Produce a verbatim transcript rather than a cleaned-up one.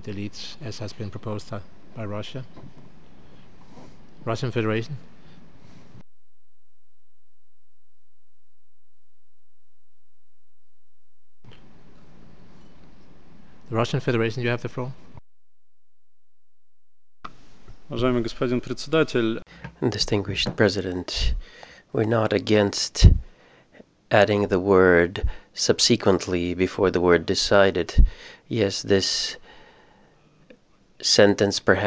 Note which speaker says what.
Speaker 1: delete as has been proposed by Russia. Russian Federation. The Russian Federation, you have the floor.
Speaker 2: Distinguished President, we're not against adding the word subsequently before the word decided. Yes, this sentence perhaps